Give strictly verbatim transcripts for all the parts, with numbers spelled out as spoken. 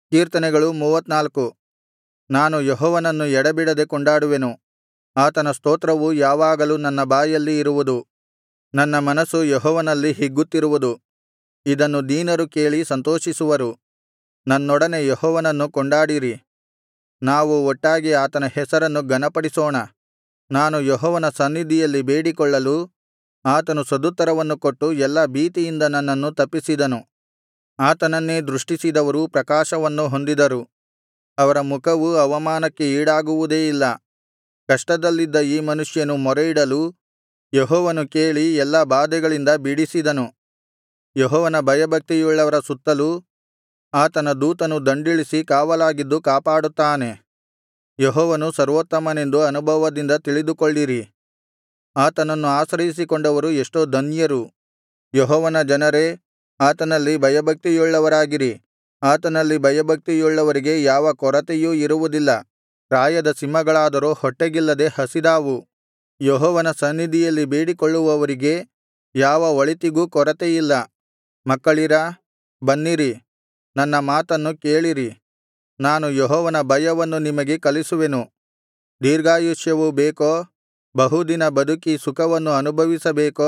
ಕೀರ್ತನೆಗಳು ಮೂವತ್ತನಾಲ್ಕು. ನಾನು ಯೆಹೋವನನ್ನು ಎಡೆಬಿಡದೆ ಕೊಂಡಾಡುವೆನು. ಆತನ ಸ್ತೋತ್ರವು ಯಾವಾಗಲೂ ನನ್ನ ಬಾಯಲ್ಲಿ ಇರುವುದು. ನನ್ನ ಮನಸ್ಸು ಯೆಹೋವನಲ್ಲಿ ಹಿಗ್ಗುತ್ತಿರುವುದು. ಇದನ್ನು ದೀನರು ಕೇಳಿ ಸಂತೋಷಿಸುವರು. ನನ್ನೊಡನೆ ಯೆಹೋವನನ್ನು ಕೊಂಡಾಡಿರಿ. ನಾವು ಒಟ್ಟಾಗಿ ಆತನ ಹೆಸರನ್ನು ಘನಪಡಿಸೋಣ. ನಾನು ಯೆಹೋವನ ಸನ್ನಿಧಿಯಲ್ಲಿ ಬೇಡಿಕೊಳ್ಳಲು ಆತನು ಸದುತ್ತರವನ್ನು ಕೊಟ್ಟು ಎಲ್ಲಾ ಭೀತಿಯಿಂದ ನನ್ನನ್ನು ತಪ್ಪಿಸಿದನು. ಆತನನ್ನೇ ದೃಷ್ಟಿಸಿದವರು ಪ್ರಕಾಶವನ್ನು ಹೊಂದಿದರು. ಅವರ ಮುಖವು ಅವಮಾನಕ್ಕೆ ಈಡಾಗುವುದೇ ಇಲ್ಲ. ಕಷ್ಟದಲ್ಲಿದ್ದ ಈ ಮನುಷ್ಯನು ಮೊರೆಯಿಡಲು ಯೆಹೋವನು ಕೇಳಿ ಎಲ್ಲಾ ಬಾಧೆಗಳಿಂದ ಬಿಡಿಸಿದನು. ಯೆಹೋವನ ಭಯಭಕ್ತಿಯುಳ್ಳವರ ಸುತ್ತಲೂ ಆತನ ದೂತನು ದಂಡಿಳಿಸಿ ಕಾವಲಾಗಿದ್ದು ಕಾಪಾಡುತ್ತಾನೆ. ಯೆಹೋವನು ಸರ್ವೋತ್ತಮನೆಂದು ಅನುಭವದಿಂದ ತಿಳಿದುಕೊಳ್ಳಿರಿ. ಆತನನ್ನು ಆಶ್ರಯಿಸಿಕೊಂಡವರು ಎಷ್ಟೋ ಧನ್ಯರು. ಯೆಹೋವನ ಜನರೇ, ಆತನಲ್ಲಿ ಭಯಭಕ್ತಿಯುಳ್ಳವರಾಗಿರಿ. ಆತನಲ್ಲಿ ಭಯಭಕ್ತಿಯುಳ್ಳವರಿಗೆ ಯಾವ ಕೊರತೆಯೂ ಇರುವುದಿಲ್ಲ. ಪ್ರಾಯದ ಸಿಂಹಗಳಾದರೋ ಹೊಟ್ಟೆಗಿಲ್ಲದೆ ಹಸಿದಾವು. ಯೆಹೋವನ ಸನ್ನಿಧಿಯಲ್ಲಿ ಬೇಡಿಕೊಳ್ಳುವವರಿಗೆ ಯಾವ ಒಳಿತಿಗೂ ಕೊರತೆಯಿಲ್ಲ. ಮಕ್ಕಳಿರಾ, ಬನ್ನಿರಿ, ನನ್ನ ಮಾತನ್ನು ಕೇಳಿರಿ. ನಾನು ಯೆಹೋವನ ಭಯವನ್ನು ನಿಮಗೆ ಕಲಿಸುವೆನು. ದೀರ್ಘಾಯುಷ್ಯವು ಬೇಕೋ, ಬಹುದಿನ ಬದುಕಿ ಸುಖವನ್ನು ಅನುಭವಿಸಬೇಕೋ?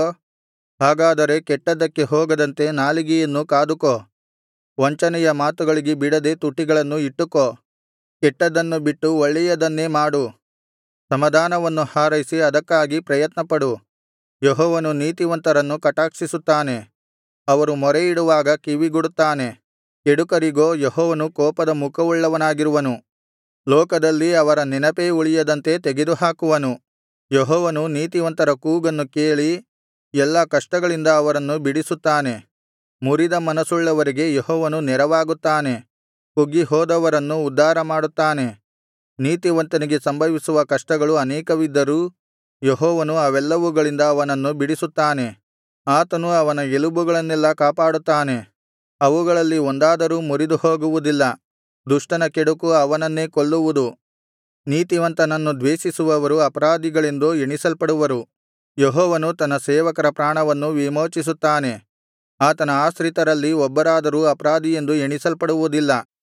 ಹಾಗಾದರೆ ಕೆಟ್ಟದ್ದಕ್ಕೆ ಹೋಗದಂತೆ ನಾಲಿಗೆಯನ್ನು ಕಾದುಕೋ. ವಂಚನೆಯ ಮಾತುಗಳಿಗೆ ಬಿಡದೆ ತುಟಿಗಳನ್ನು ಇಟ್ಟುಕೋ. ಕೆಟ್ಟದ್ದನ್ನು ಬಿಟ್ಟು ಒಳ್ಳೆಯದನ್ನೇ ಮಾಡು. ಸಮಾಧಾನವನ್ನು ಹಾರೈಸಿ ಅದಕ್ಕಾಗಿ ಪ್ರಯತ್ನಪಡು. ಯೆಹೋವನು ನೀತಿವಂತರನ್ನು ಕಟಾಕ್ಷಿಸುತ್ತಾನೆ. ಅವರು ಮೊರೆಯಿಡುವಾಗ ಕಿವಿಗೊಡುತ್ತಾನೆ. ಕೆಡುಕರಿಗೋ ಯೆಹೋವನು ಕೋಪದ ಮುಖವುಳ್ಳವನಾಗಿರುವನು. ಲೋಕದಲ್ಲಿ ಅವರ ನೆನಪೇ ಉಳಿಯದಂತೆ ತೆಗೆದುಹಾಕುವನು. ಯೆಹೋವನು ನೀತಿವಂತರ ಕೂಗನ್ನು ಕೇಳಿ ಎಲ್ಲಾ ಕಷ್ಟಗಳಿಂದ ಅವರನ್ನು ಬಿಡಿಸುತ್ತಾನೆ. ಮುರಿದ ಮನಸ್ಸುಳ್ಳವರಿಗೆ ಯೆಹೋವನು ನೆರವಾಗುತ್ತಾನೆ. ಕುಗ್ಗಿಹೋದವರನ್ನು ಉದ್ಧಾರಮಾಡುತ್ತಾನೆ. ನೀತಿವಂತನಿಗೆ ಸಂಭವಿಸುವ ಕಷ್ಟಗಳು ಅನೇಕವಿದ್ದರೂ ಯೆಹೋವನು ಅವೆಲ್ಲವುಗಳಿಂದ ಅವನನ್ನು ಬಿಡಿಸುತ್ತಾನೆ. ಆತನು ಅವನ ಎಲುಬುಗಳನ್ನೆಲ್ಲಾ ಕಾಪಾಡುತ್ತಾನೆ. ಅವುಗಳಲ್ಲಿ ಒಂದಾದರೂ ಮುರಿದುಹೋಗುವುದಿಲ್ಲ. ದುಷ್ಟನ ಕೆಡುಕು ಅವನನ್ನೇ ಕೊಲ್ಲುವುದು. ನೀತಿವಂತನನ್ನು ದ್ವೇಷಿಸುವವರು ಅಪರಾಧಿಗಳೆಂದು ಎಣಿಸಲ್ಪಡುವರು. ಯೆಹೋವನು ತನ್ನ ಸೇವಕರ ಪ್ರಾಣವನ್ನು ವಿಮೋಚಿಸುತ್ತಾನೆ. ಆತನ ಆಶ್ರಿತರಲ್ಲಿ ಒಬ್ಬರಾದರೂ ಅಪರಾಧಿಯೆಂದು ಎಣಿಸಲ್ಪಡುವುದಿಲ್ಲ.